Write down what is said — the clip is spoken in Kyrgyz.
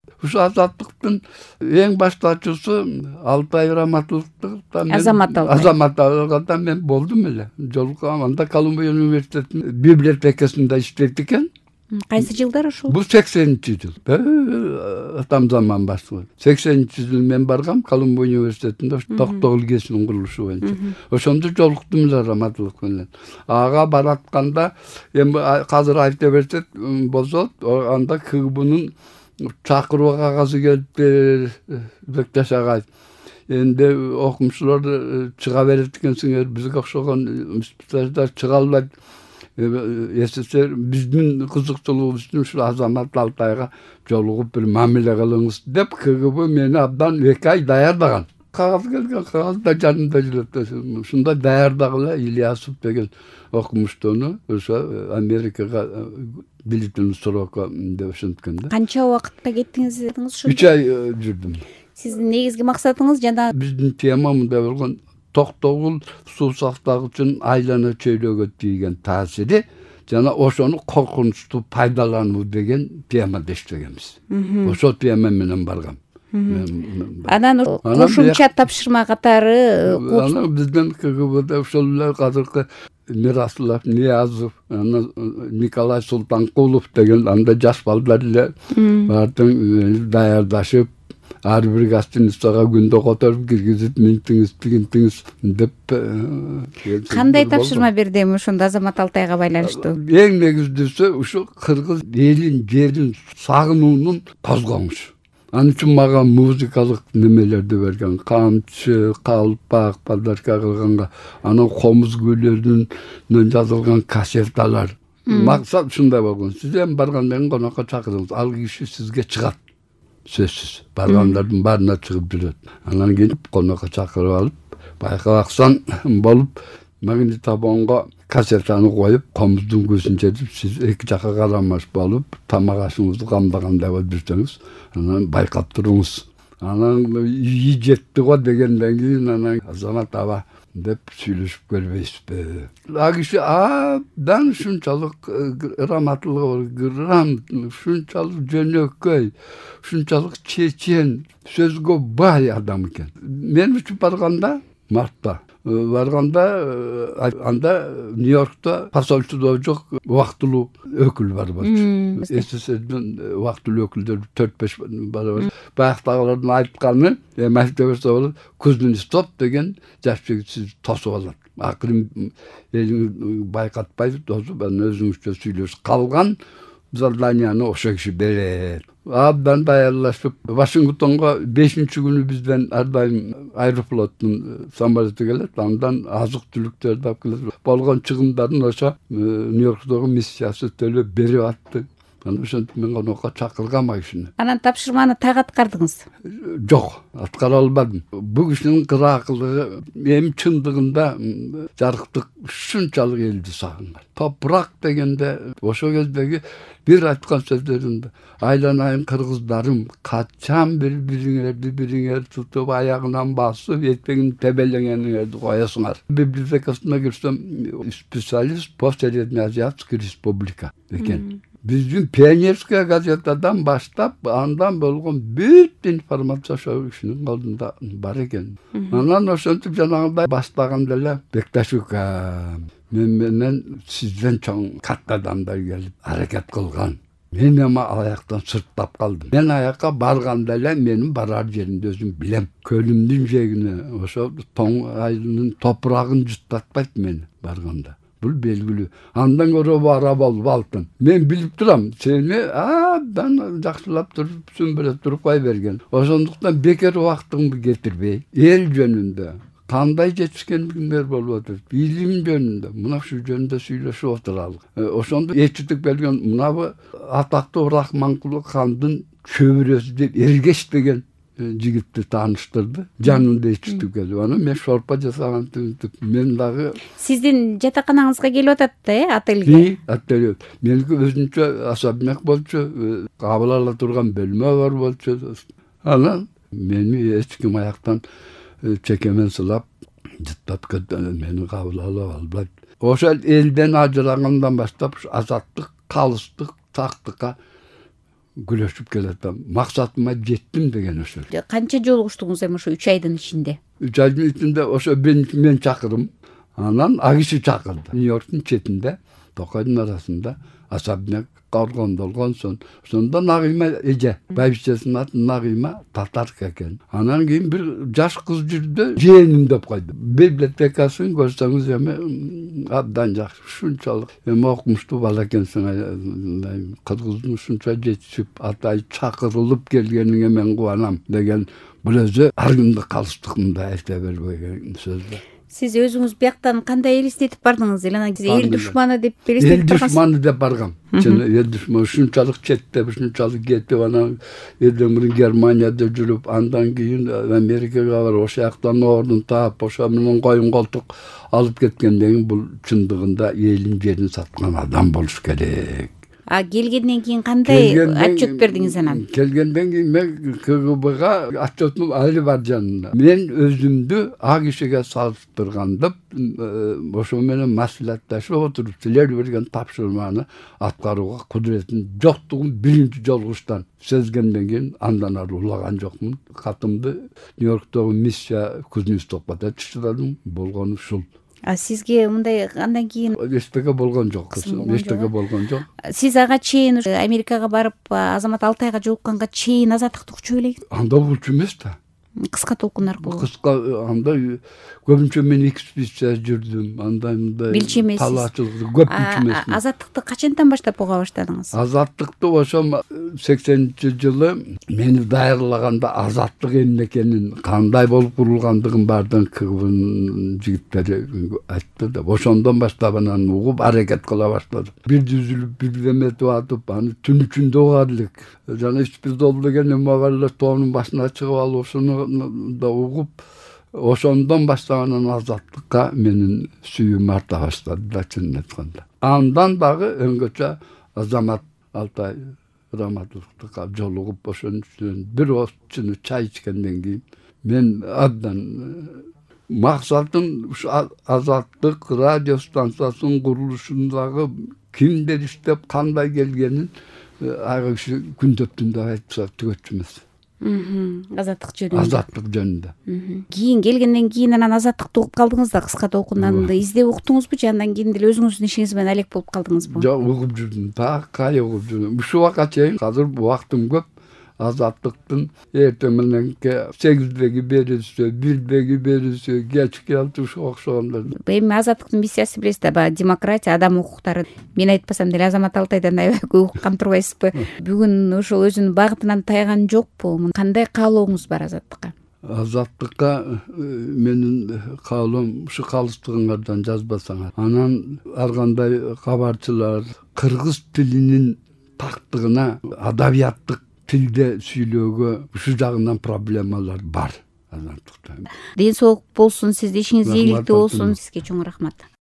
Uşu Azаттыктын эң баштаачысы Алтай Раматулловдун Азамат алганда мен болдум эле. Жолугам анда Колумбия университетинин библиотекасында иштейт экен. Кайсы жылдар ушул? Бул 80-жыл. Атам заман башталган. 80-жыл мен баргам Колумбия университетинде Токтогул КЭСинин курулушу боюнча. Ошондо жолуктум эле Раматуллов менен. Ага баратканда эми азыр айта берсек болсо, анда КГБнын чакыруу кагазы келип Бекташ агай. Энди окумчулар чыга берет экенсиңер, бизге окшогон специалисттер чыга албайт. СССР биздин кызыкчылыгыбыздын ушул Азамат Алтайга жолугуп бир мамиле кылыңыз деп КГБ мени абдан 2 ай даярдаган. Кагаз келген, кагаз да жанында жүрөт. Ушундай даярдагыла Ильясов деген окумуштууну ошо Америкага длительный срокко деп ошенткен да. Канча убакытта кеттиңиз дедиңиз ушунда? 3 ай жүрдүм. Сиздин негизги максатыңыз жана биздин тема мындай болгон, Токтогул суу сактагычын айлана чөйлөгө тийген таасири жана ошону коркунучтуу пайдалануу деген темада иштегенбиз. Ошол тема менен баргам. Анан кошумча тапшырма катары анан биздин КГБда ошол эле азыркы Мирасулов, Ниязов, Николай Султанкулов деген анда жаш балдар эле бардым даярдашып, ар бир гостиницага күндө которуп киргизип, минтиңиз деп. Кандай тапшырма берди эми ошондо Азамат Алтайга байланыштуу? Эң негизгиси ушу кыргыз элин, жерин сагынуунун козгоңушу. Анын үчүн мага музыкалык немелерди берген. Камчы, калпак, подарка кылганга, анан комуз гүлөрүнөн жазылган кассеталар. Максат ушундай болгон. Сиз эми барганда конокко чакырыңыз, ал киши сизге чыгат. Сөзсүз. Баргандардын баарына чыгып жүрөт. Анан келип конокко чакырып алып, байкабаксан болуп, магнитофонго кассетаны коюп, комуздун көзүн чечип, сиз эки жака карамаш болуп, тамак ашыңызды камдагандай болуп жүрсөңүз, анан байкап туруңуз. Анан ии жетти го дегенден кийин анан Азамат аба деп сүйлөшүп көрбөйсүзбү? Ал киши абдан ушунчалык раматтуулук, ушунчалык жөнөкөй, ушунчалык чечен, сөзгө бай адам экен. Мен үчүн барганда мартта анда Нью-Йоркто посольстводо жок убактылуу өкүл бар болчу. СССРдин убактылуу өкүлдөр 4-5 бар. Баяктагылардын айтканы, мектепте болуп, көздүн стоп деген жаш жигит сиз тосуп алат. Акырын элиң байкатпай тосуп, анан өзүңүзчө сүйлөшүп калган заданияны ошо киши берет. Абдан даярдашып, Вашингтонго 5-күнү бизден ар дайым Аэрофлоттун самолету келет, андан азык-түлүктөрдү алып келет. Болгон чыгымдарын ошо Нью-Йорктогу миссиясы төлөп берип атты. Анан ошентип мен конокко чакыргам ал кишини. Анан тапшырманы так аткардыңыз? Жок, аткара албадым. Бул кишинин кыраакылыгы эми чындыгында жарыктык ушунчалык элди сагынган. Топурак дегенде ошол кездеги бир айткан сөздөрүндө айланайын кыргыздарым, качан бириңерди тутуп аягынан басып, этпегин тебелегениңерди коесуңар. Библиотекасына кирсем, специалист по Среднеазиатской республика экен. Биздин пионерская газетадан баштап, андан болгон бүт информация ошол кишинин колунда бар экен. Анан ошентип жанагындай баштаганда эле Бекташука менен сизден чоң катта адамдар келип аракет кылган. Мен эми аяктан сырттап калдым. Мен аякка барганда эле менин барар жеримди өзүм билем. Көлүмдүн жегине ошо тоң айылынын топурагын жуттатпайт мени барганда. Бул белгилүү. Андан көрө бара болуп алтын. Мен билип турам, сени абдан жакшылап туруп, сүмбүрөп туруп кой берген. Ошондуктан бекер убактыңды кетирбей, эл жөнүндө кандай жетишкендиңер болуп атат, илим жөнүндө, мына ушул жөнүндө сүйлөшүп отуралык. Ошондо эчитип келген мына атактуу Рахманкул хандын чөбүрөсү деп Эргеш деген жигитти тааныштырды. Жанында эчитип келип, анан мен шорпа жасаган мен дагы. Сиздин жатаканаңызга келип атат отельге? Отель. Меники өзүнчө особняк болчу, кабыл ала турган бөлмө бар болчу. Анан мени эч ким аяктан чекемен сылап, жыттап мени кабыл ала албайт. Ошол элден ажырагандан баштап азаттык, калыстык, тактыкка күлөшүп келатам. Максатыма жеттим деген ошо. Канча жолугуштуңуз эми ошо 3 айдын ичинде? 3 айдын ичинде ошо мен чакырдым. Анан ал киши чакырды. Нью-Йорктун четинде, Токойдун арасында особняк коргон болгон соң. Ошондо Нагыйма эже, байбичесинин аты Нагыйма татарка экен. Анан кийин бир жаш кыз жүрдү, жээним деп койду. Библиотекасын көрсөңүз эми абдан жакшы, ушунчалык эми окумуштуу бала экенсиң, кыргыздын ушунча жетишип, атай чакырылып келгениңе мен кубанам деген бул өзү ар кимди калыстыгында айта бербеген сөз да. Сиз өзүңүз бияктан кандай элестетип бардыңыз? Эл душманы деп элестетип баргансыз? Эл душманы деп баргам. Эл душманы ушунчалык четте, ушунчалык кетип, анан элден мурун Германияда жүрүп, андан кийин Америкага барып, ошол жактан ордун таап, ошо менен коюн колтук алып кеткенден кийин бул чындыгында элин жерин саткан адам болуш керек. Келгенден кийин кандай отчет бердиңиз анан? Келгенден кийин мен КГБга отчетум али бар жанында. Мен өзүмдү а кишиге салыштыргандып, ошо менен маслихатташып отуруп, силер берген тапшырманы аткарууга кудуретим жоктугун биринчи жолугуштан сезгенден кийин андан ары улаган жокмун. Катымды Нью-Йорктогу миссия Кузнецовго тапшырдым, болгону ушул. Сизге мындай андан кийин эчтеке болгон жок. Эчтеке болгон жок. Сиз ага чейин Америкага барып, Азамат Алтайга жолукканга чейин азаттыкты кучуп элегиз? Анда болчу эмес да. Кыска толкун аркылуу. Кыска анда көбүнчө мен экспедиция жүрдүм. Анда билчи эмессиз. Талаачылыкты көп билчи эмесмин. Азаттыкты качантан баштап уга баштадыңыз? Азаттыкты ошо 80-жылы мени даярлаганда азаттык эмне экенин, кандай болуп курулгандыгын баардыгын КГБнын жигиттери айтты да. Ошондон баштап анан угуп аракет кыла баштадым. Бир түзүлүп, бир эметип атып, аны түн ичинде угар элек. Жана Спирдол деген эме бар эле, тоонун башына чыгып алып, ошону да угуп, ошондон баштаган азаттыкка менин сүйүүм арта баштады да, чынын айтканда. Андан дагы өңгөчө Азамат Алтай Раматовго жолугуп, ошонун үстүнөн бир очуну чай ичкенден кийин мен абдан максатым ушу азаттык радио станциясынын курулушундагы кимдер иштеп, кандай келгенин ага киши күндөптүндө айтса түгөчү эмес. Азаттык жөнүндө. Азаттык жөнүндө. Кийин келгенден кийин анан азаттыкты угуп калдыңыз да, кыска толкунданды издеп уктуңузбу же андан кийин деле өзүңүздүн ишиңиз менен алек болуп калдыңызбы? Жок, угуп жүрдүм. Такай угуп жүрдүм. Ушу убакка чейин азыр убактым көп. Азаттыктын эртең мененки 8деги берилсе, 1деги берилсе, кечки алты ушуга окшогондор. Эми азаттыктын миссиясы билесиз да, демократия, адам укуктары. Мен айтпасам деле Азамат Алтайдан аябай көп уккан турбайсызбы? Бүгүн ошол өзүнүн багытынан тайган жокпу? Кандай каалооңуз бар азаттыкка? Азаттыкка менин каалоом ушу калыстыгыңардан жазбасаңар. Анан ар кандай кабарчылар кыргыз тилинин тактыгына адабияттык тилде сүйлөөгө ушу жагынан проблемалар бар. Ден соолук болсун, сизде ишиңиз ийгиликтүү болсун. Сизге чоң рахмат.